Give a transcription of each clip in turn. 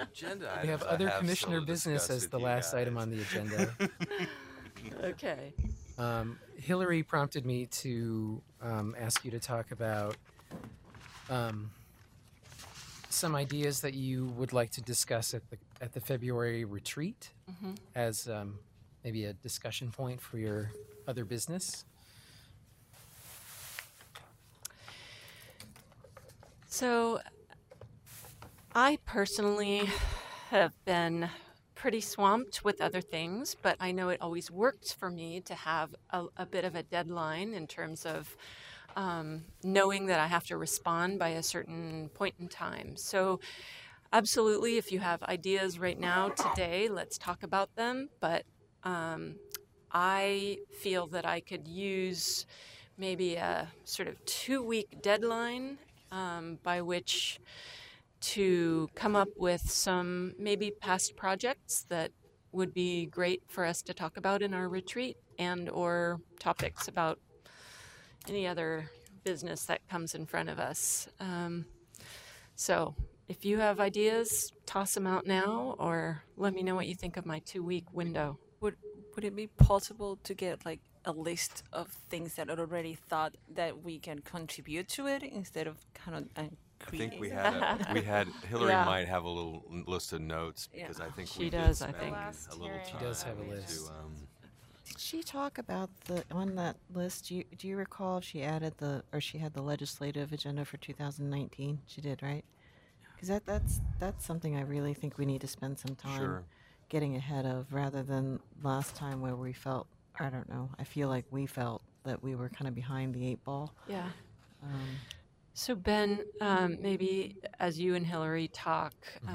agenda We have items I other still commissioner to business discuss as with the you last item guys. on the agenda. Okay. Hillary prompted me to ask you to talk about um, some ideas that you would like to discuss at the February retreat as maybe a discussion point for your other business. So I personally have been pretty swamped with other things, but I know it always works for me to have a bit of a deadline in terms of knowing that I have to respond by a certain point in time. So, absolutely, if you have ideas right now, today, let's talk about them. But I feel that I could use maybe a sort of 2 week deadline by which to come up with some maybe past projects that would be great for us to talk about in our retreat and or topics about any other business that comes in front of us. So if you have ideas, toss them out now or let me know what you think of my 2 week window. Would would it be possible to get like a list of things that are already thought that we can contribute to it instead of kind of I think we creating? had Hillary Yeah. might have a little list of notes Yeah. because I think She we does, did I spend think. Last a little hearing, time. She does have a to, list. Did she talk about the on that list? Do you recall if she added she had the legislative agenda for 2019? She did, right? Because that's something I really think we need to spend some time Sure. getting ahead of, rather than last time where we felt, I don't know, I feel like we felt that we were kind of behind the eight ball. Yeah. Um, So Ben, maybe as you and Hillary talk,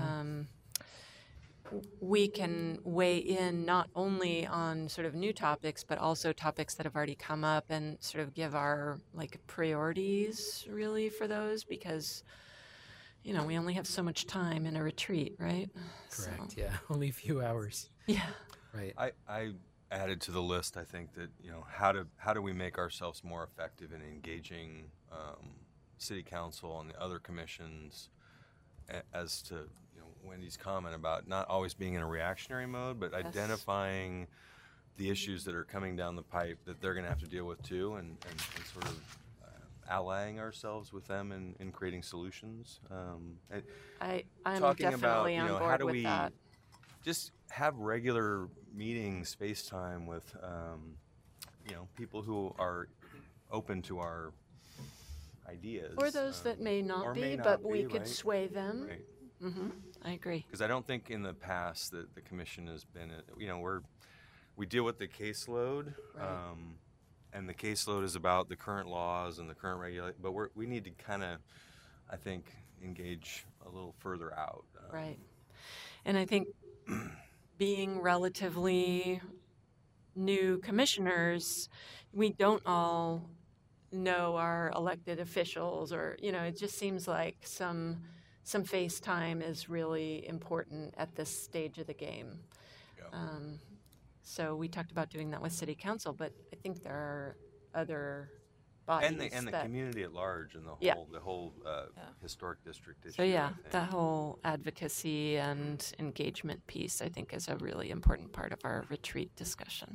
we can weigh in not only on sort of new topics, but also topics that have already come up and sort of give our like priorities really for those because, you know, we only have so much time in a retreat, right? Correct. So, Yeah, only a few hours. yeah. Right. I added to the list. I think that how do we make ourselves more effective in engaging city council and the other commissions as to Wendy's comment about not always being in a reactionary mode, but identifying the issues that are coming down the pipe that they're going to have to deal with too, and sort of allying ourselves with them in creating solutions. I'm Talking definitely about on how board do with we that. just have regular meetings, FaceTime with people who are open to our ideas, Or those that may not or be, may not but we be, could right? sway them. Right. I agree. Because I don't think in the past that the commission has been, we deal with the caseload, Right. and the caseload is about the current laws and the current regulation. But we need to kind of, I think, engage a little further out. Right. And I think being relatively new commissioners, we don't all know our elected officials or, it just seems like some FaceTime is really important at this stage of the game. Yeah. So we talked about doing that with city council, but I think there are other bodies And the that, community at large and Yeah. the whole historic district issue. so yeah, I think. that whole advocacy and engagement piece, I think, is a really important part of our retreat discussion.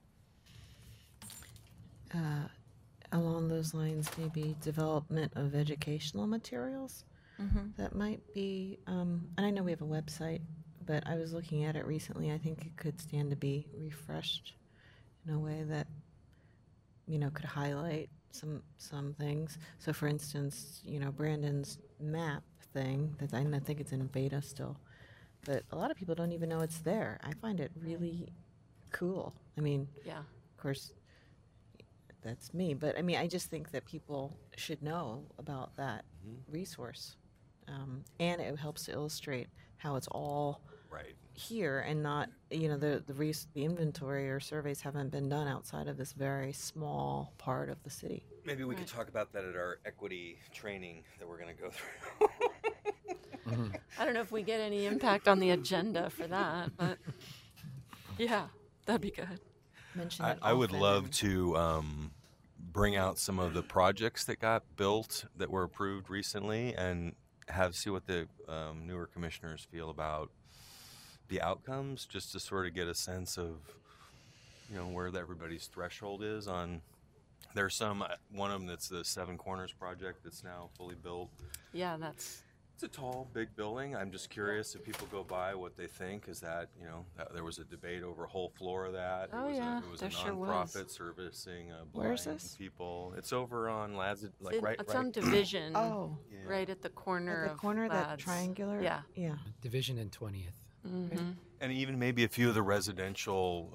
Along those lines, maybe development of educational materials. That might be, and I know we have a website, but I was looking at it recently. I think it could stand to be refreshed in a way that, could highlight some things. So, for instance, Brandon's map thing, that I think it's in beta still, but a lot of people don't even know it's there. I find it really cool. I mean, Yeah. of course, that's me, but I mean, I just think that people should know about that resource. And it helps to illustrate how it's all Right. here and not, the inventory or surveys haven't been done outside of this very small part of the city. Maybe we could Right. talk about that at our equity training that we're going to go through. I don't know if we get any impact on the agenda for that, but yeah, that'd be good. Mention it I would often love and- to bring out some of the projects that got built that were approved recently and see what the newer commissioners feel about the outcomes, just to sort of get a sense of, where everybody's threshold is on. There's one of them that's the Seven Corners project that's now fully built. Yeah, that's It's a tall, big building. I'm just curious if people go by what they think. Is that, there was a debate over a whole floor of that. Oh, it was there a sure nonprofit was. servicing Where is blind this? people. It's over on Lads, like it's on Division, Oh, yeah. right at the corner at the of corner, that Lads. triangular. Yeah. Yeah. Division and 20th. Mm-hmm. And even maybe a few of the residential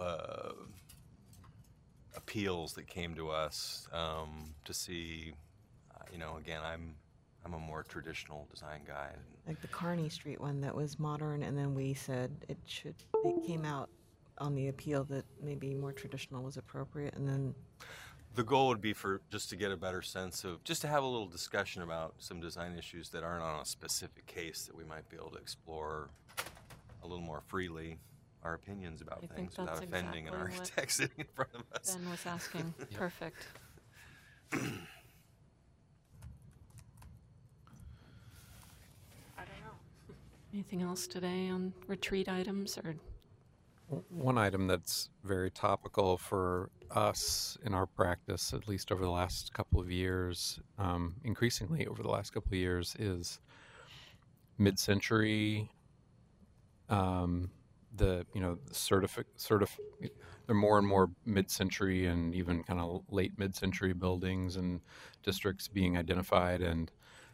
appeals that came to us to see. Again, I'm a more traditional design guy. Like the Kearney Street one that was modern, and then we said it came out on the appeal that maybe more traditional was appropriate, and then The goal would be for just to get a better sense of, just to have a little discussion about some design issues that aren't on a specific case, that we might be able to explore a little more freely our opinions about I think things without that's offending an exactly what architect sitting in front of us. Ben was asking. Perfect. Anything else today on retreat items or? One item that's very topical for us in our practice, at least over the last couple of years, increasingly over the last couple of years, is mid-century. There are more and more mid-century and even kind of late mid-century buildings and districts being identified, and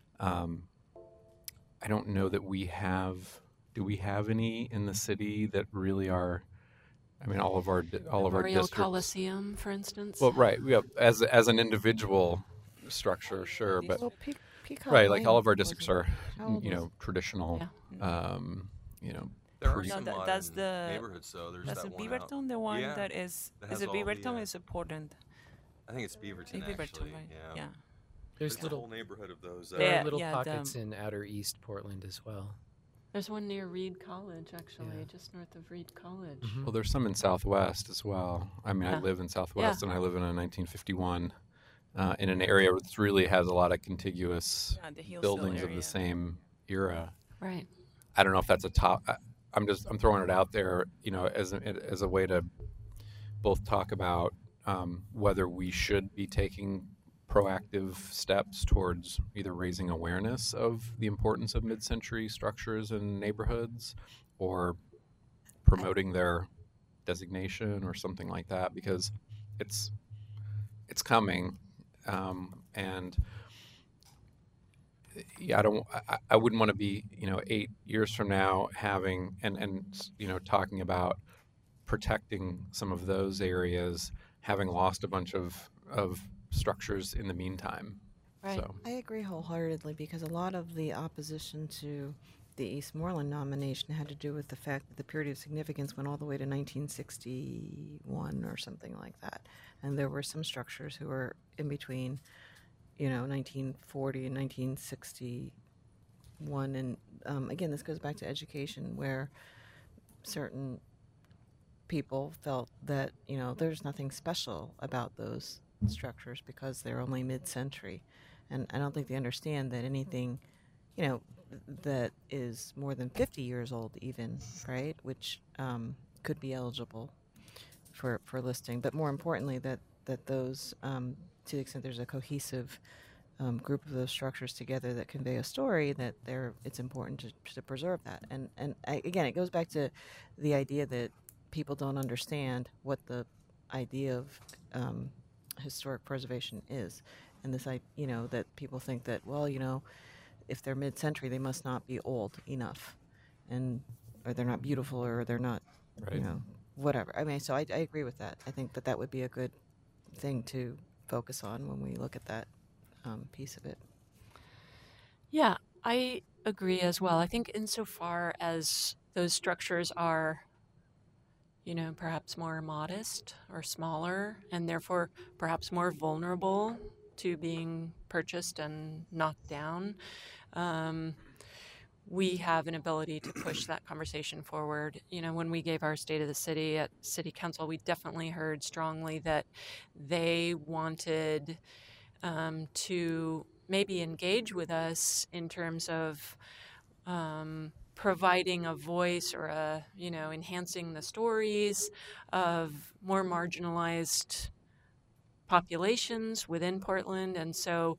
I don't know that we have. Do we have any in the city that really are? I mean, all of our Memorial districts. Coliseum, for instance. Well, right. We have as an individual structure, sure, but well, Peacock right, like all Lane of our districts are, How old was traditional. Yeah. There are Pre- some No, modern that's the- neighborhoods, though. There's That's that the one out. Beaverton, the one Yeah, that is that is has it all the, Beaverton? Is Portland? I think it's Beaverton, Beaverton, actually. right? Yeah. There's There's a whole little neighborhood of those. there Yeah, are little yeah, pockets in outer East Portland as well. There's one near Reed College, actually, Yeah. just north of Reed College. Well, there's some in Southwest as well. I mean, I Yeah. live in Southwest, and I live in a 1951 in an area that really has a lot of contiguous Yeah, the Hillsdale buildings of area. the same era. Right. I don't know if that's a top. I'm throwing it out there, as a way to both talk about whether we should be taking proactive steps towards either raising awareness of the importance of mid-century structures in neighborhoods, or promoting their designation or something like that, because it's coming, and yeah, I wouldn't want to be 8 years from now having and talking about protecting some of those areas, having lost a bunch of structures in the meantime. Right. So I agree wholeheartedly, because a lot of the opposition to the Eastmoreland nomination had to do with the fact that the period of significance went all the way to 1961 or something like that. And there were some structures who were in between, 1940 and 1961. And again, this goes back to education, where certain people felt that, there's nothing special about those structures because they're only mid-century. And I don't think they understand that anything, that is more than 50 years old even, right, which could be eligible for listing. But more importantly, that those, to the extent there's a cohesive group of those structures together that convey a story, that it's important to preserve that. And again, it goes back to the idea that people don't understand what the idea of historic preservation is. And this, that people think that, well, if they're mid-century, they must not be old enough, or they're not beautiful, or they're not, Right. whatever. I mean, so I agree with that. I think that would be a good thing to focus on when we look at that piece of it. Yeah, I agree as well. I think insofar as those structures are, perhaps more modest or smaller, and therefore perhaps more vulnerable to being purchased and knocked down, we have an ability to push that conversation forward. When we gave our State of the City at City Council, we definitely heard strongly that they wanted to maybe engage with us in terms of providing a voice or enhancing the stories of more marginalized populations within Portland. And so,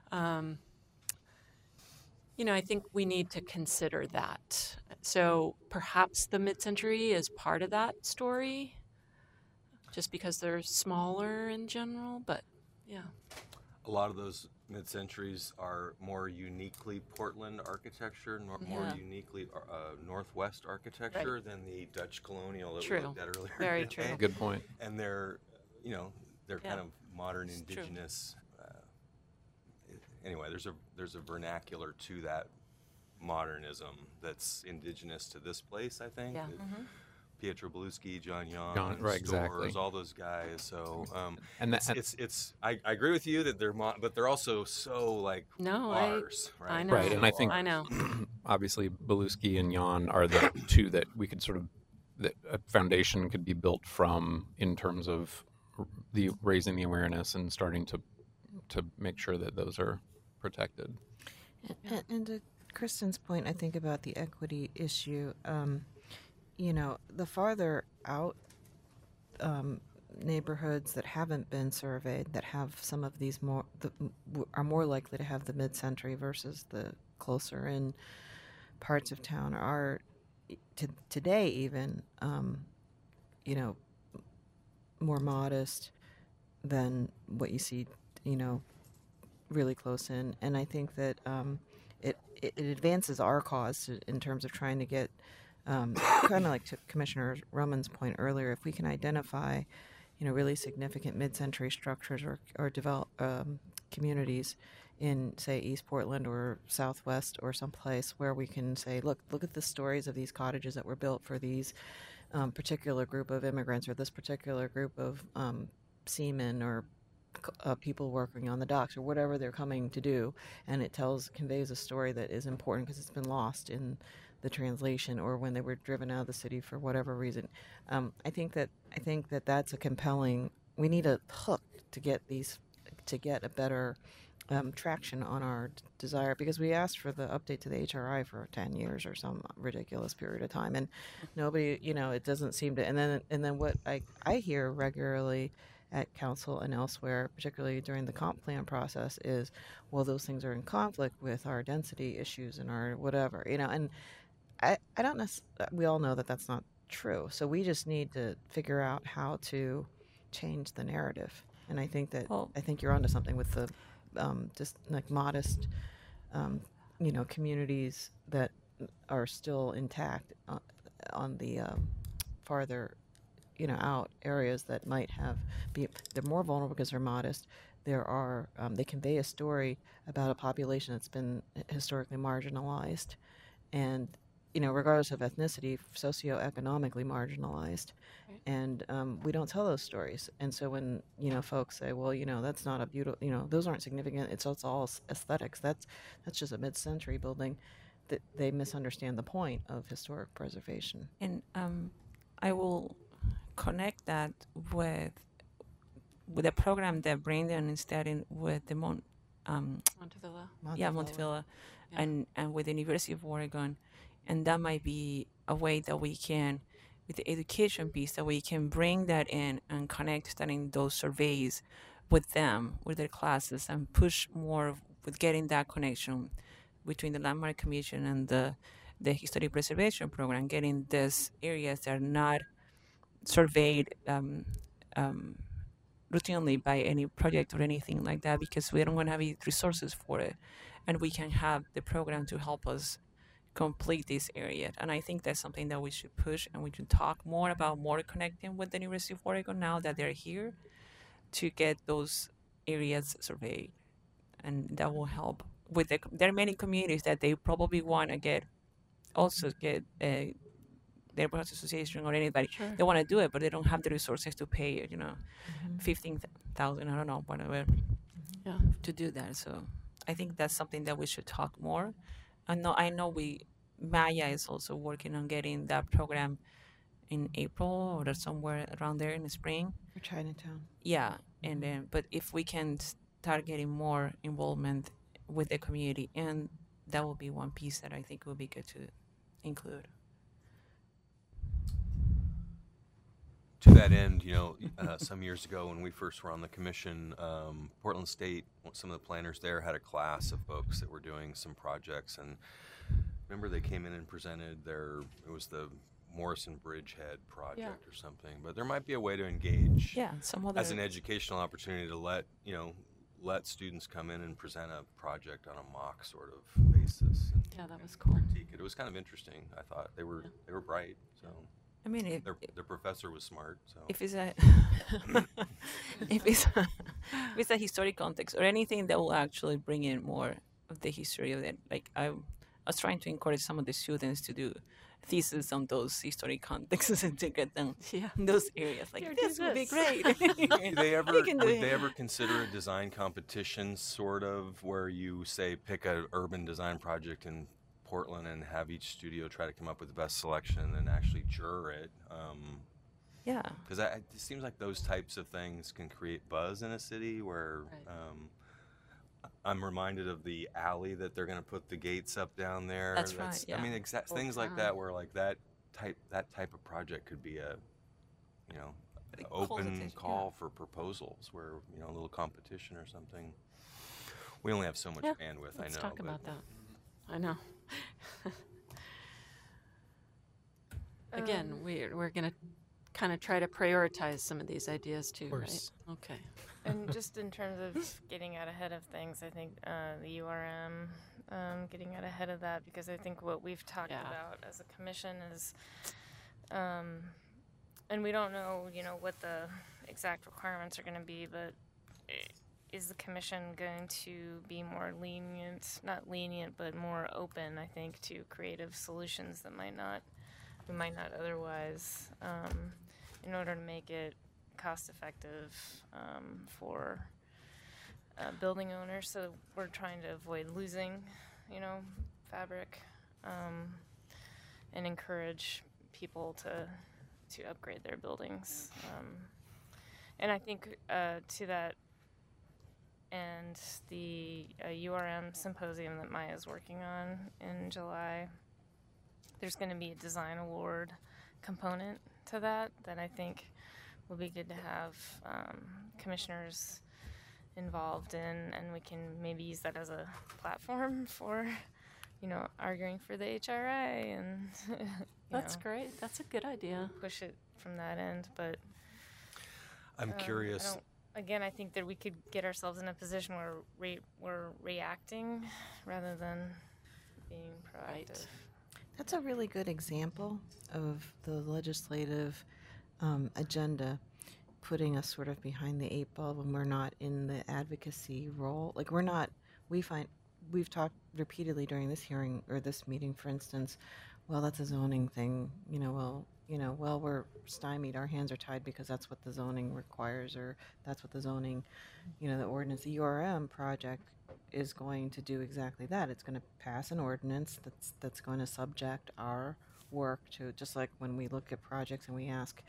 I think we need to consider that. So perhaps the mid-century is part of that story, just because they're smaller in general, but yeah. A lot of those mid-centuries are more uniquely Portland architecture, more Yeah. uniquely Northwest architecture than the Dutch colonial that we True. looked at earlier. Very today. true. Good point. And they're kind Yeah. of modern It's true. indigenous. Anyway, there's a vernacular to that modernism that's indigenous to this place, I think. Yeah. Pietro Beluschi, John Young, John- right, exactly. Storrs, all those guys. So And that, I agree with you that but they're also so like No, ours, right? I know. Right, and I think- I know. obviously Beluschi and Jan are the two that we could sort of that a foundation could be built from in terms of the raising the awareness and starting to make sure that those are protected. And to Kristen's point, I think about the equity issue. The farther out neighborhoods that haven't been surveyed, that have some of these are more likely to have the mid-century versus the closer in parts of town are today even more modest than what you see really close in. And I think that it advances our cause in terms of trying to get kind of like to Commissioner Roman's point earlier, if we can identify really significant mid-century structures or develop communities in, say, East Portland or Southwest or someplace where we can say, look at the stories of these cottages that were built for these particular group of immigrants or this particular group of seamen or people working on the docks or whatever they're coming to do, and it conveys a story that is important because it's been lost in the translation or when they were driven out of the city for whatever reason. I think that that's a compelling. We need a hook to get a better traction on our desire, because we asked for the update to the HRI for 10 years or some ridiculous period of time, and nobody, it doesn't seem to. And then what I hear regularly at council and elsewhere, particularly during the comp plan process, is, well, those things are in conflict with our density issues and our whatever, and I don't we all know that that's not true. So we just need to figure out how to change the narrative. And I think that I think you're onto something with the just like modest, communities that are still intact on the farther, out areas that might they're more vulnerable because they're modest. There are they convey a story about a population that's been historically marginalized, and regardless of ethnicity, socioeconomically marginalized. Right. And we don't tell those stories. And so when, folks say, well, that's not a beautiful, those aren't significant, it's all aesthetics, that's just a mid-century building, that they misunderstand the point of historic preservation. And I will connect that with a program that Brandon is starting with the Montevilla. Montevilla, and with the University of Oregon. And that might be a way that we can, with the education piece, that we can bring that in and connect starting those surveys with them, with their classes, and push more with getting that connection between the Landmark Commission and the Historic Preservation Program, getting these areas that are not surveyed routinely by any project or anything like that, because we don't want to have resources for it. And we can have the program to help us complete this area. And I think that's something that we should push, and we should talk more about more connecting with the University of Oregon now that they're here to get those areas surveyed. And that will help with there are many communities that they probably want to get a neighborhood association or anybody. Sure. They want to do it, but they don't have the resources to pay it, 15,000, I don't know, whatever, Yeah. to do that. So I think that's something that we should talk more. I know Maya is also working on getting that program in April or somewhere around there in the spring. For Chinatown. Yeah, and then but if we can start getting more involvement with the community, and that will be one piece that I think will be good to include. To that end, some years ago when we first were on the commission, Portland State, some of the planners there had a class of folks that were doing some projects, and remember they came in and presented it was the Morrison Bridgehead project or something. But there might be a way to engage Some other as an educational opportunity to let students come in and present a project on a mock sort of basis. And Yeah, that was cool. critique it. It was kind of interesting. I thought they were bright. So I mean, their professor was smart. So if it's a if it's a historic context or anything that will actually bring in more of the history of it, like I was trying to encourage some of the students to do thesis on those historic contexts and to get them in those areas. Like, Here, this do would be this. great. Would they ever You can do would it. they ever consider a design competition, sort of, where you say pick an urban design project in Portland and have each studio try to come up with the best selection and actually juror it? Yeah. Because it seems like those types of things can create buzz in a city where. Right. I'm reminded of the alley that they're going to put the gates up down there. That's right, yeah. I mean, things like that, where like that type of project could be a, Like open consultation, call for proposals, where a little competition or something. We only have so much bandwidth. Let's I know. talk about that. I know. Again, we're going to kind of try to prioritize some of these ideas too, course. right? Okay. And just in terms of getting out ahead of things, I think the URM, getting out ahead of that, because I think what we've talked about as a commission is, and we don't know, what the exact requirements are going to be, but is the commission going to be more not lenient, but more open, I think, to creative solutions that we might not otherwise, in order to make it cost effective for building owners. So we're trying to avoid losing, fabric, and encourage people to upgrade their buildings. And I think to that end, the URM symposium that Maya's working on in July, there's going to be a design award component to that I think will be good to have commissioners involved in, and we can maybe use that as a platform for, arguing for the HRA and That's great. That's a good idea. push it from that end. But I'm curious. I think that we could get ourselves in a position where we're reacting rather than being proactive. Right. That's a really good example of the legislative agenda putting us sort of behind the eight ball when we're not in the advocacy role. Like we've talked repeatedly during this hearing or this meeting, for instance, well, that's a zoning thing, we're stymied, our hands are tied because that's what the zoning requires, or that's what the zoning, the ordinance, the URM project is going to do exactly that. It's going to pass an ordinance that's going to subject our work to, just like when we look at projects and we ask,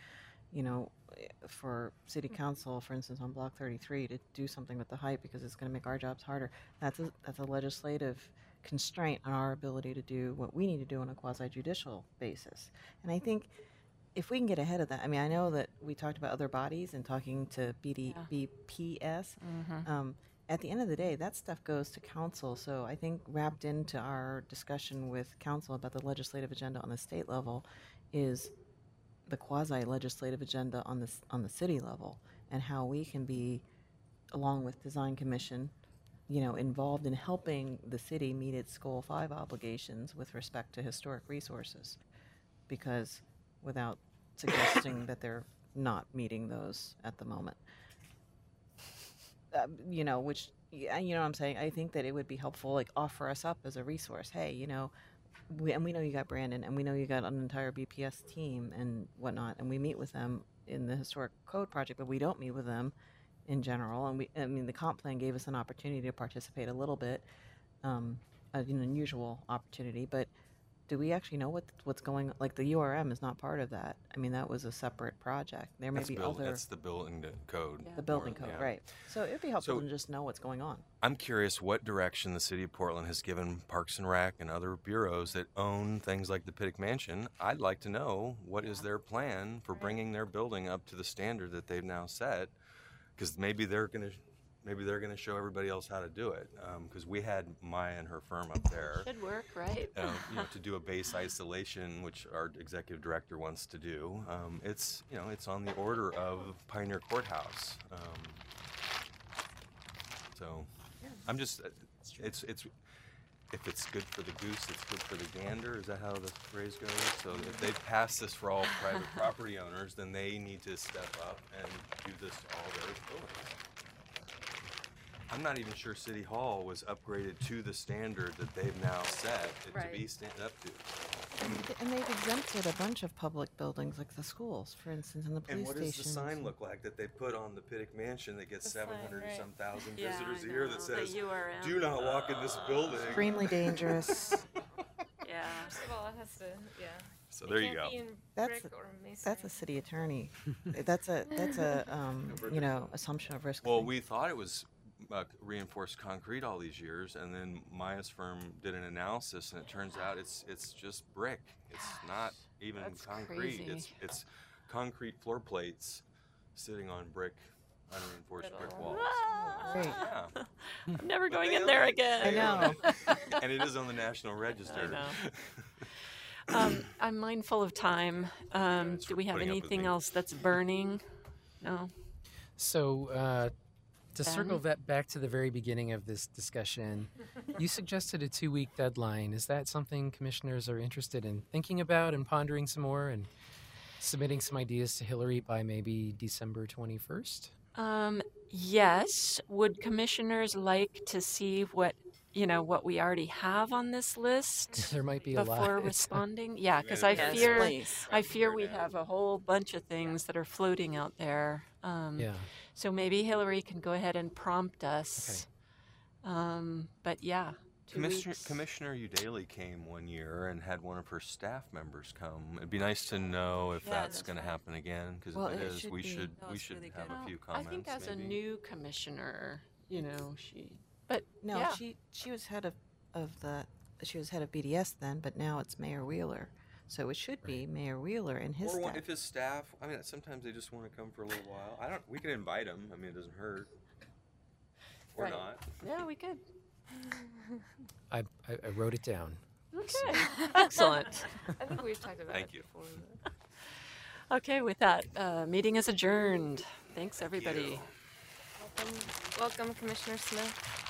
for city council, for instance, on Block 33 to do something with the height because it's going to make our jobs harder. That's a legislative constraint on our ability to do what we need to do on a quasi-judicial basis. And I think if we can get ahead of that, I mean, I know that we talked about other bodies and talking to BPS. At the end of the day, that stuff goes to council. So I think wrapped into our discussion with council about the legislative agenda on the state level is the quasi-legislative agenda on the city level, and how we can be, along with Design Commission, involved in helping the city meet its Goal 5 obligations with respect to historic resources, because without suggesting that they're not meeting those at the moment. Which, what I'm saying, I think that it would be helpful, like offer us up as a resource. Hey, we know you got Brandon, and we know you got an entire BPS team and whatnot, and we meet with them in the Historic Code project, but we don't meet with them in general. And the comp plan gave us an opportunity to participate a little bit, an unusual opportunity, but do we actually know what's going on? Like the URM is not part of that. I mean, that was a separate project. There may be other, That's the building code. the building or- code, yeah. right? So it'd be helpful So- to just know what's going on. I'm curious what direction the city of Portland has given Parks and Rec and other bureaus that own things like the Pittick Mansion. I'd like to know what is their plan for bringing their building up to the standard that they've now set, because maybe they're going to show everybody else how to do it. Because we had Maya and her firm up there. Should work, right? To do a base isolation, which our executive director wants to do. It's on the order of Pioneer Courthouse. So I'm just it's if it's good for the goose, it's good for the gander. Is that how the phrase goes? So if they pass this for all private property owners, then they need to step up and do this to all their buildings. I'm not even sure City Hall was upgraded to the standard that they've now set it Right. to be up to. And they've exempted a bunch of public buildings, like the schools, for instance, and the police And what does the stations. sign look like that they put on the Pittick Mansion that gets The sign, 700 right. some thousand Yeah, visitors I a year know, that the says, URM. "Do not walk in this building." Extremely dangerous. Yeah. First of all, it has to, yeah. So It there you can't go. be in That's brick or masonry. That's a city attorney. That's a assumption of risk. Well, thing. we thought it was reinforced concrete all these years, and then Maya's firm did an analysis, and it turns out it's just brick. It's not even that's concrete. crazy. It's concrete floor plates sitting on brick, unreinforced brick Little- walls. Great. Yeah, I'm never But going they in own there it. again. I know. and it is on the National Register. know. I'm mindful of time. Thanks Do for we have putting up with anything me. else that's burning? No. So, to circle Ben? that back to the very beginning of this discussion, you suggested a 2-week deadline. Is that something commissioners are interested in thinking about and pondering some more and submitting some ideas to Hillary by maybe December 21st? Yes. Would commissioners like to see what we already have on this list There might be a lot. before responding? Yeah, because I Yes, fear please. I fear we have a whole bunch of things that are floating out there. Yeah. So maybe Hillary can go ahead and prompt us. But yeah, 2 weeks. Commissioner Udaly came one year and had one of her staff members come. It'd be nice to know if Yeah, that's that's going to right. happen again, because Well, if it it is, should we be. should That we was should really have good. a few I comments. think as a maybe. new commissioner, but No, yeah. she was head of she was head of BDS then, but now it's Mayor Wheeler. So it should be Mayor Wheeler and his Or staff. if his staff, I mean, sometimes they just want to come for a little while. We can invite them. I mean, it doesn't hurt. Or Right. not. Yeah, we could. I wrote it down. Okay, excellent. I think we've talked about Thank it you. before. Okay, with that, meeting is adjourned. Thanks, everybody. you. Welcome, Commissioner Smith.